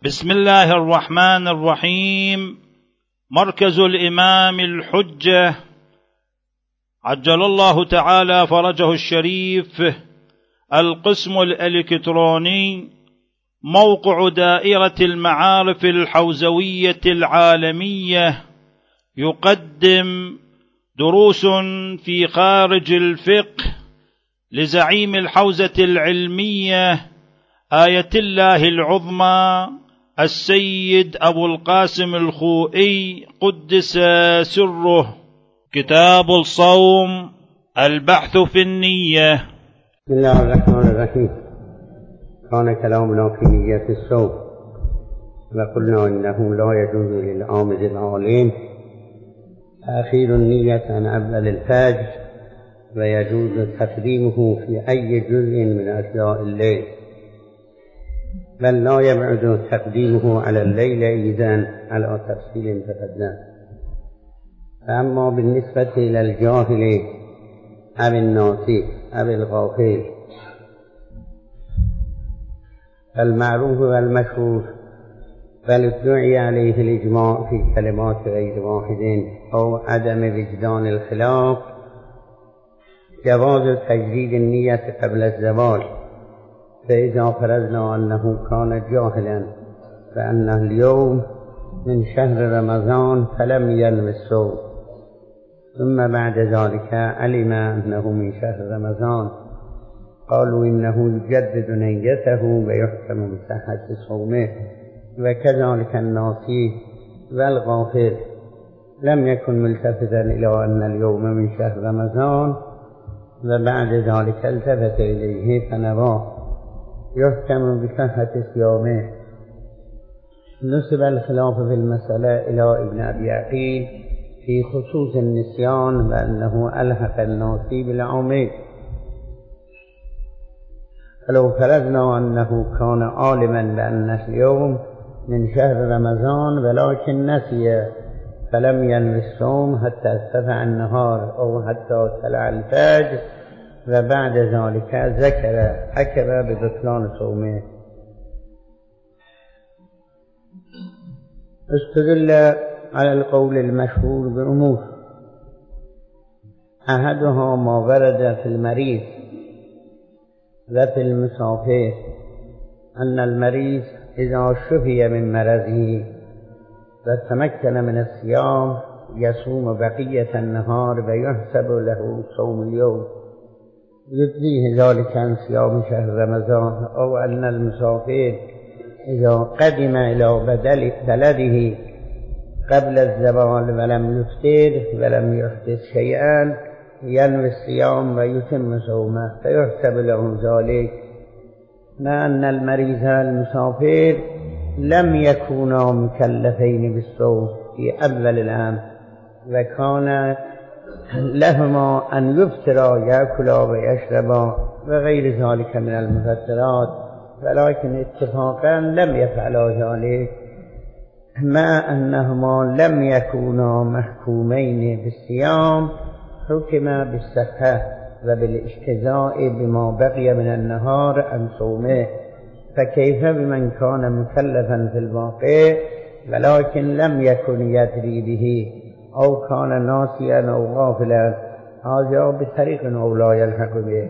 بسم الله الرحمن الرحيم. مركز الإمام الحجة عجل الله تعالى فرجه الشريف، القسم الإلكتروني، موقع دائرة المعارف الحوزوية العالمية، يقدم دروس في خارج الفقه لزعيم الحوزة العلمية آية الله العظمى السيد أبو القاسم الخوئي قدس سره. كتاب الصوم، البحث في النية. بسم الله الرحمن الرحيم. كان كلامنا في نية الصوم، وقلنا إنه لا يجوز للعامد العالم تأخير النية عن أول الفجر، ويجوز تقديمه في أي جزء من أجزاء الليل، بل لا يبعد تقديمه على الليل إذن على تفصيل تقدم. فأما بالنسبة إلى الجاهل أو الناسي أو الغافل، فالمعروف والمشهور بل ادعي عليه الإجماع في كلمات غير واحد أو عدم وجدان الخلاف جواز تجديد النية قبل الزوال. فإذا فرضنا أنه كان جاهلا فأن اليوم من شهر رمضان فلم ينوي الصوم، ثم بعد ذلك علم أنه من شهر رمضان، قالوا إنه يجدد نيته ويحكم بصحة صومه. وكذلك الناسي والغافل لم يكن ملتفتا إلى أن اليوم من شهر رمضان وبعد ذلك التفت إليه فنواه، يحكم بصحة صيامه. نسب الخلاف في المسألة إلى ابن أبي عقيل في خصوص النسيان، وأنه ألحق الناسي بالعامد. فلو فرضنا أنه كان عالما بأن اليوم من شهر رمضان ولكن نسي فلم ينوي الصوم حتى ارتفع النهار أو حتى طلع الفجر، وبعد ذلك ذكر حكم ببطلان صومه. استدل على القول المشهور بأمور، أحدها ما ورد في المريض وفي المسافر، أن المريض إذا شفي من مرضه وتمكن من الصيام يصوم بقية النهار ويحسب له صوم اليوم، يجزيه ذلك عن صيام شهر رمضان. أو أن المسافر إذا قدم إلى بلده قبل الزوال ولم يفطر ولم يحدث شيئا ينوي الصيام ويتم صومه فيحسب له ذلك، مع أن المريض المسافر لم يكونا مكلفين بالصوم في أول الأمر، وكان لهما أن يفطرا يأكلا ويشربا وغير ذلك من المفطرات، ولكن اتفاقا لم يفعلا ذلك، مع أنهما لم يكونا محكومين بالصيام حكم بالصحة وبالاجتزاء بما بقي من النهار عن صومه. فكيف بمن كان مكلفا في الواقع ولكن لم يكن يدري به، أو كان ناسيا أو غافلا، هذا بطريق أو لا يلحق به.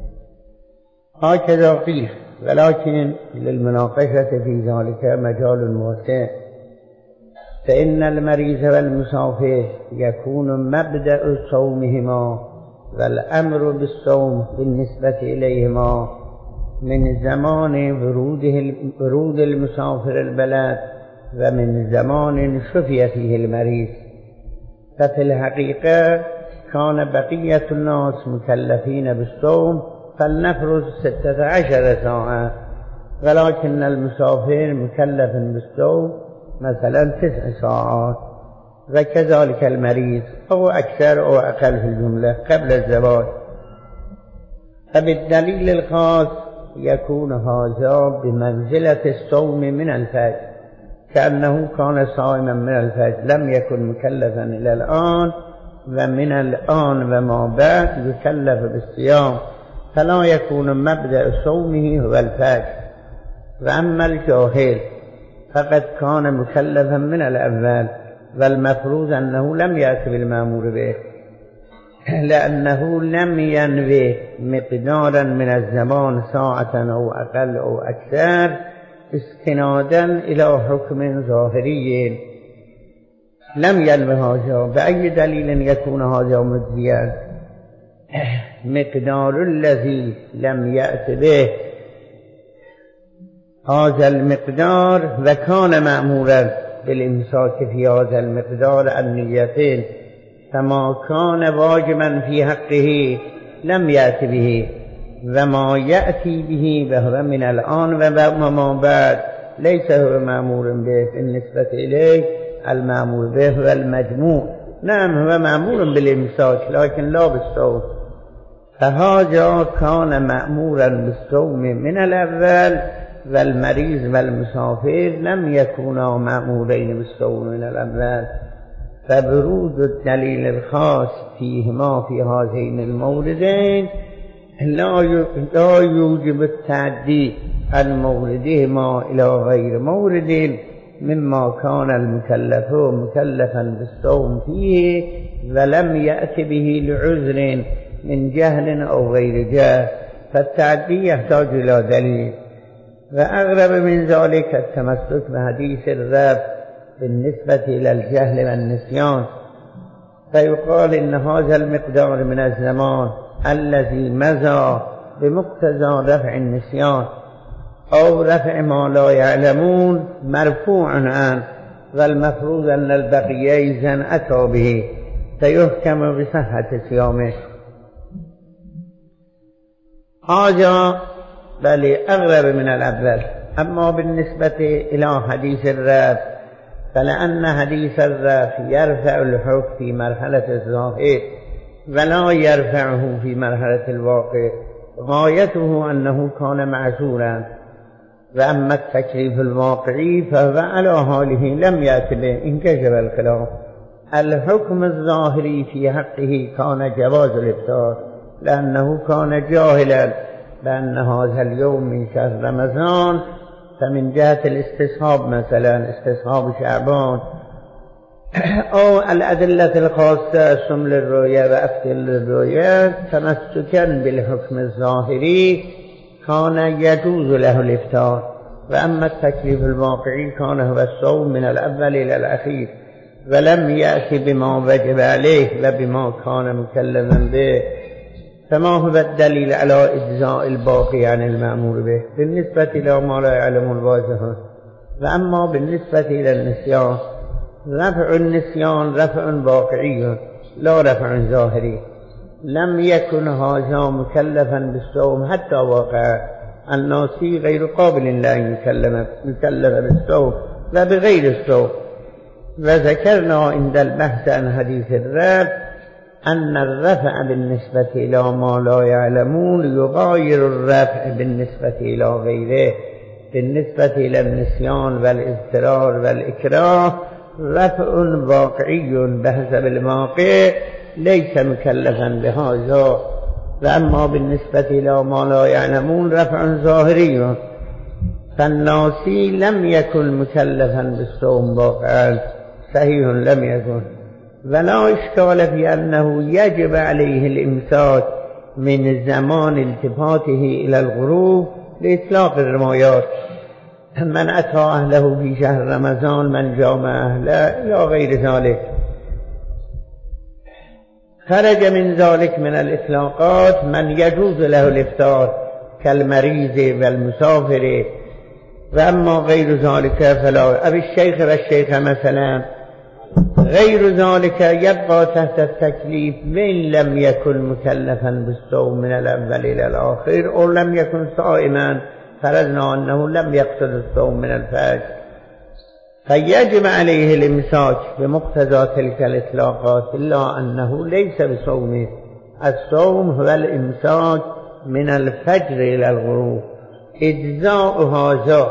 هكذا قيل، ولكن للمناقشة في ذلك مجال واسع. فإن المريض والمسافر يكون مبدأ صومهما والأمر بالصوم بالنسبة إليهما من زمان ورود المسافر البلد ومن زمان شفي فيه المريض. ففي الحقيقة كان بقية الناس مكلفين بالصوم، فلنفرض 16 ساعة، ولكن المسافر مكلف بالصوم مثلا 9 ساعات، وكذلك المريض أو أكثر أو أقل في الجملة قبل الزواج. فبالدليل الخاص يكون هذا بمنزلة الصوم من الفجر، كأنه كان صائما من الفجر لم يكن مكلفا إلى الآن، ومن الآن وما بعد يكلف بالصيام، فلا يكون مبدأ صومه هو الفجر. وأما الجاهل فقد كان مكلفا من الأول، والمفروض أنه لم يأتي بالمأمور به، لأنه لم ينوي مقدارا من الزمان ساعة أو أقل أو أكثر استنادا إلى حكم ظاهري لم ينوي هذا. بأي دليل يكون هذا مجزيا؟ مقدار الذي لم يأتي به هذا المقدار وكان مأمورا بالإمساك في هذا المقدار النيتين، فما كان واجبا في حقه لم يأتي به، وما يأتي به وهو من الآن وما بعد ليس هو مأمور به. بالنسبة إليه المأمور به هو المجموع، نعم هو مأمور بالإمساك لكن لا بالصوم، فهذا كان مأمورا بالصوم من الأول، والمريض والمسافر لم يكونا مأمورين بالصوم من الأول. فبرود الدليل الخاص فيهما في هذين الموردين لا يوجب التعدي عن موردهما إلى غير مورد مما كان المكلف مكلفا بالصوم فيه ولم يأت به لعذر من جهل أو غير جهل، فالتعدي يحتاج إلى دليل. وأغرب من ذلك التمسك بحديث الرب بالنسبة إلى الجهل والنسيان، فيقال إن هذا المقدار من الزمان الذي مضى بمقتضى رفع النسيان أو رفع ما لا يعلمون مرفوع عنه، والمفروض أن البقية إذن أتوا به فيحكم بصحة صيامه. هذا بل أغرب من الأول. أما بالنسبة إلى حديث الرب فلأن حديث الرب يرفع الحكم في مرحلة الظاهر ولا يرفعه في مرحلة الواقع، غايته أنه كان معذورا، وأما التكليف الواقعي فهو على حاله لم يأت به انكشف الخلاف. الحكم الظاهري في حقه كان جواز الإفطار لأنه كان جاهلا بأن هذا اليوم من شهر رمضان، فمن جهة الاستصحاب مثلا استصحاب شعبان أو الأدلة الخاصة شمل الرؤية وأفتل الرؤية تمسكا بالحكم الظاهري كان يجوز له الإفطار. وأما التكليف الواقعي كان هو الصوم من الأول إلى الأخير ولم يأتي بما وجب عليه وبما كان مكلفا به، فما هو الدليل على إجزاء الباقي عن المأمور به بالنسبة إلى ما لا يعلم الواجهون. وأما بالنسبة إلى النسيان رفع النسيان رفع واقعي لا رفع ظاهري، لم يكن هذا مكلفا بالصوم حتى واقع الناسي غير قابل لا يكلف بالصوم وبغير الصوم. وذكرنا عند البحث عن حديث الرب أن الرفع بالنسبة إلى ما لا يعلمون يغاير الرفع بالنسبة إلى غيره. بالنسبة إلى النسيان والاضطرار والإكراه رفع واقعي بحسب الواقع ليس مكلفا بهذا. وأما بالنسبة إلى ما لا يعلمون رفع ظاهري، فالناسي لم يكن مكلفا بالصوم واقعا صحيح لم يكن، ولا إشكال في أنه يجب عليه الإمساك من زمان التفاته إلى الغروب لإطلاق الرمايات، من أتى أهله في شهر رمضان من جامع أهله إلى غير ذلك. خرج من ذلك من الإطلاقات من يجوز له الإفطار كالمريض والمسافر، وأما غير ذلك فلا. أبي الشيخ والشيخ مثلا غير ذلك يبقى تحت التكليف وإن لم يكن مكلفا بالصوم من الأول إلى الآخر أو لم يكن صائما، فرضنا أنه لم يقصد الصوم من الفجر، فيجب عليه الإمساك بمقتضى تلك الإطلاقات، إلا أنه ليس بصومه. الصوم هو الإمساك من الفجر إلى الغروب. إجزاء هذا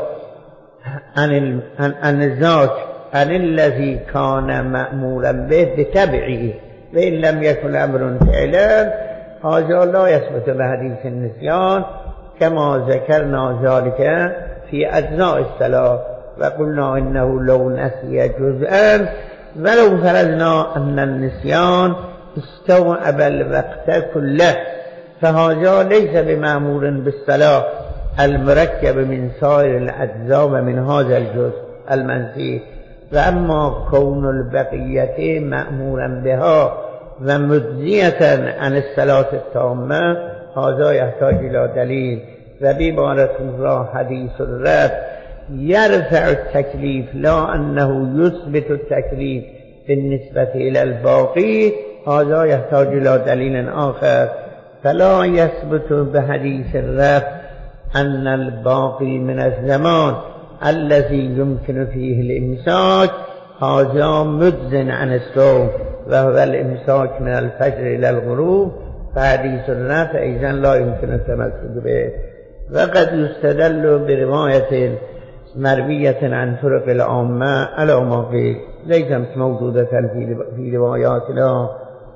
عن الذات عن الذي كان مأمورا به بتبعه، وإن لم يكن أمر فعلا هذا لا يثبت بحديث النسيان كما ذكرنا ذلك في أجزاء الصلاة. وقلنا إنه لو نسي جزءا ولو فرضنا أن النسيان استوعب الوقت كله فهذا ليس بمأمور بالصلاة المركب من سائر الأجزاء ومن هذا الجزء المنسي. وأما كون البقية مأمورا بها ومجزية عن الصلاة التامة هذا يحتاج إلى دليل. وبعبارة الله حديث الرب يرفع التكليف لا أنه يثبت التكليف بالنسبة إلى الباقي، هذا يحتاج إلى دليل آخر. فلا يثبت بحديث الرب أن الباقي من الزمان الذي يمكن فيه الإمساك هذا مجز عن الصوم وهو الإمساك من الفجر إلى الغروب، فحديث الرب أيضا لا يمكن التمسك به. وقد يستدل برواية مروية عن طرق العامة على ما قيل ليست موجودة في رواياتنا.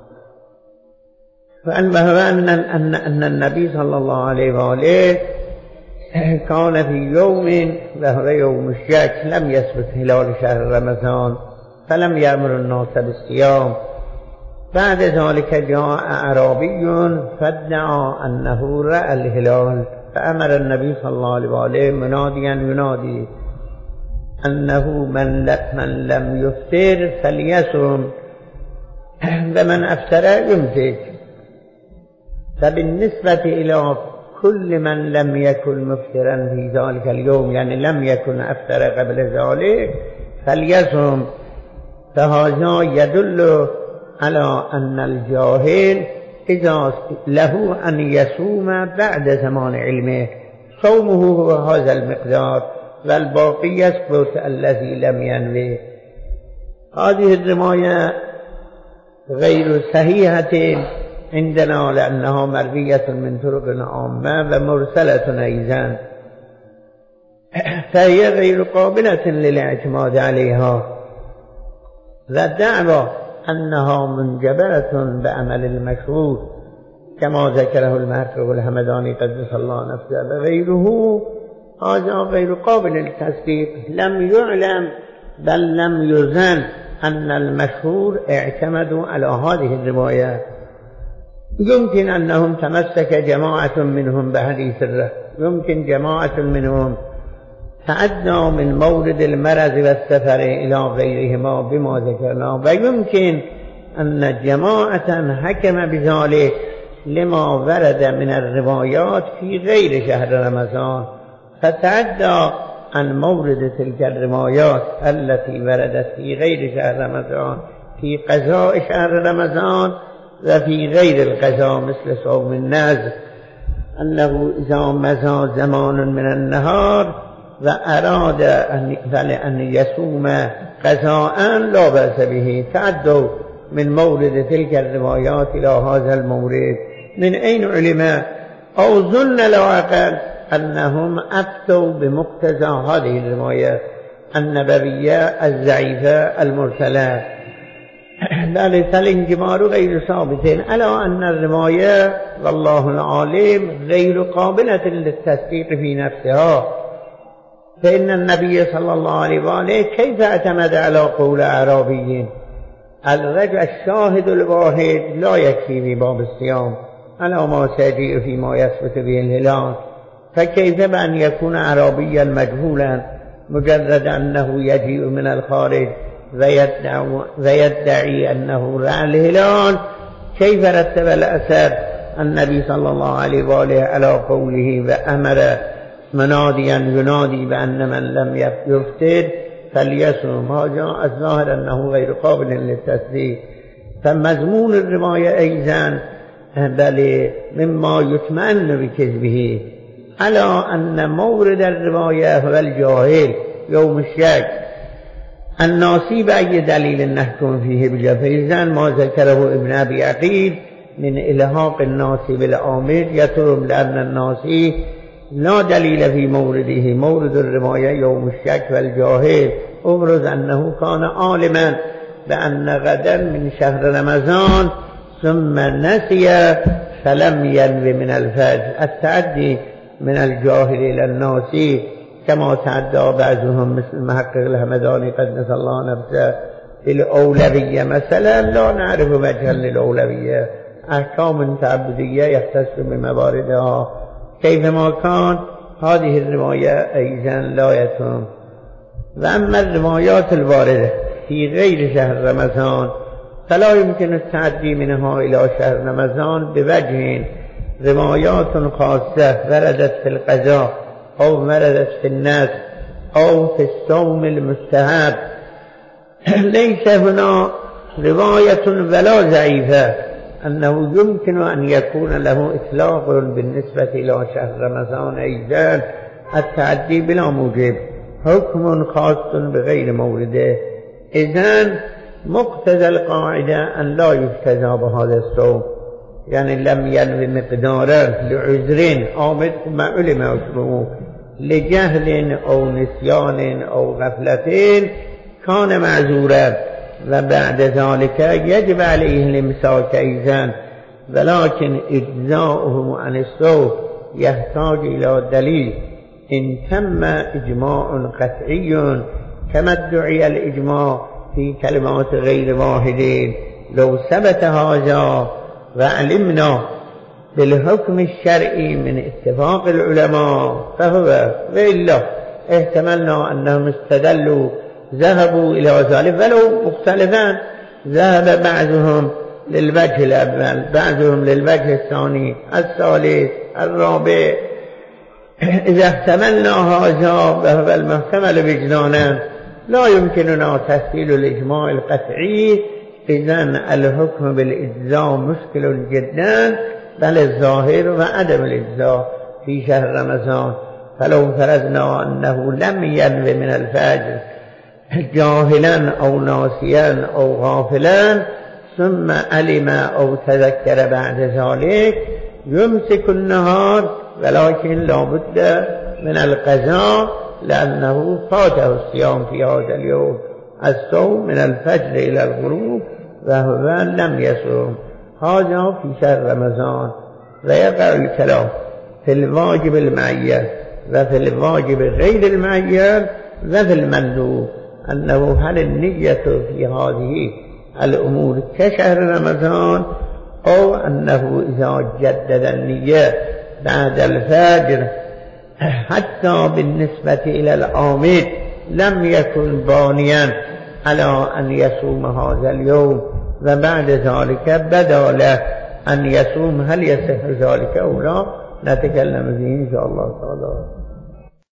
فالمهم أن النبي صلى الله عليه وآله كان في يوم وهو يوم الشك لم يثبت هلال شهر رمضان فلم يأمر الناس بالصيام. بعد ذلك جاء أعرابي فادعى أنه رأى الهلال فأمر النبي صلى الله عليه وآله مناديا ينادي أنه من لم يفطر فليصم ومن أفطر يمسك. فبالنسبة إلى كل من لم يكن مفطرا في ذلك اليوم يعني لم يكن أفطر قبل ذلك فليصم، فهذا يدل على أن الجاهل إذا له أن يصوم بعد زمان علمه صومه هو هذا المقدار والباقي يسقط الذي لم ينوي. هذه الرواية غير صحيحة عندنا لأنها مروية من طرق عامة ومرسلة أيضا، فهي غير قابلة للاعتماد عليها. والدعوى أنها منجبرة بعمل المشروط كما ذكره المحقق الحمداني قدس الله نفسه وغيره هذا غير قابل للتصديق. لم يعلم بل لم يظن أن المشهور اعتمدوا على هذه الروايات. يمكن أنهم تمسك جماعة منهم بحديث الرب، يمكن جماعة منهم تعدوا من مورد المرض والسفر إلى غيرهما بما ذكرنا، ويمكن أن جماعة حكم بذلك لما ورد من الروايات في غير شهر رمضان فتعدى عن مورد تلك الروايات التي وردت في غير شهر رمضان في قضاء شهر رمضان وفي غير القضاء مثل صوم النذر، أنه إذا مضى زمان من النهار وأراد أن يصوم قضاء لا بأس به. تعدوا من مورد تلك الروايات إلى هذا المورد. من أين علم أو ظن العقل أنهم أفتوا بمقتضى هذه الرواية النبوية الضعيفة المرسلة؟ بل فالانجبار غير ثابت على أن الرواية والله العالم غير قابلة للتصديق في نفسها. فإن النبي صلى الله عليه وآله كيف اعتمد على قول أعرابي؟ الرجل الشاهد الواحد لا يكفي في باب الصيام على ما سيجيء فيما يثبت به الهلال، فكيف بأن يكون أعرابيا مجهولا مجرد أنه يجيء من الخارج ويدعي أنه رأى الهلال؟ كيف رتب الأثر النبي صلى الله عليه وآله على قوله وأمر مناديا ينادي بأن من لم يفطر فليصم؟ هذا الظاهر أنه غير قابل للتصديق. فمضمون الرواية أيضا بل مما يطمئن بكذبه على أن مورد الرواية هو الجاهل يوم الشك الناصي بأي دليل نحكم فيه بالجفيزا ما ذكره ابن أبي عقيل من إلحاق الناصي بالآمر يترم لأن الناصي لا دليل في مورده. مورد الرواية يوم الشك والجاهل أبرز أنه كان عالما بأن غدا من شهر رمضان ثم نسي فلم ينوي من الفجر. التعدي من الجاهل إلى الناصي كما تعدى بعضهم مثل محقق الهمداني قدس الله نفسه بالأولوية مثلا، لا نعرف وجها للأولوية. أحكام تعبدية يختص بمواردها كيفما كان. هذه الرواية أيضا لا يتم. وأما الروايات الواردة في غير شهر رمضان فلا يمكن التعدي منها إلى شهر رمضان بوجه. روايات خاصة وردت في القضاء أو وردت في النسك أو في الصوم المستحب. ليس هنا رواية ولا ضعيفة أنه يمكن أن يكون له إطلاق بالنسبة إلى شهر رمضان أيضا التعدي بلا موجب، حكم خاص بغير مورده. إذن مقتضى القاعدة أن لا يجتزى بهذا الصوم، يعني لم ينوي مقدارا لعذر عامد ما علم عذره لجهل أو نسيان أو غفلة كان معذورا، وبعد ذلك يجب عليه الإمساك أيضا، ولكن إجزاؤه عن الصوم يحتاج إلى دليل. إن تم إجماع قطعي كما ادعي الإجماع في كلمات غير واحدين، لو ثبت هذا وعلمنا بالحكم الشرعي من اتفاق العلماء فهو، وإلا احتملنا أنهم استدلوا ذهبوا إلى ذلك ولو مختلفان، ذهب بعضهم للوجه الأول بعضهم للوجه الثاني الثالث الرابع. إذا احتملنا هذا وهو المحتمل وجدانا لا يمكننا تسهيل الإجماع القطعي، إذن الحكم بالإجزاء مشكل جدا، بل الظاهر وعدم الإجزاء في شهر رمضان. فلو فرضنا أنه لم ينوي من الفجر جاهلا أو ناسيا أو غافلا ثم علم أو تذكر بعد ذلك يمسك النهار، ولكن لا بد من القضاء لأنه فاته الصيام في هذا اليوم، الصوم من الفجر إلى الغروب وهو لم يصوم. هذا في شهر رمضان. ويقع الكلام في الواجب المعين وفي الواجب غير المعين وفي المندوب، أنه هل النية في هذه الأمور كشهر رمضان، أو أنه إذا جدد النية بعد الفجر حتى بالنسبة إلى العامد لم يكن بانيا على أن يصوم هذا اليوم، وبعد ذلك بدا له أن يصوم، هل يصح ذلك أو لا؟ نتكلم فيه إن شاء الله تعالى.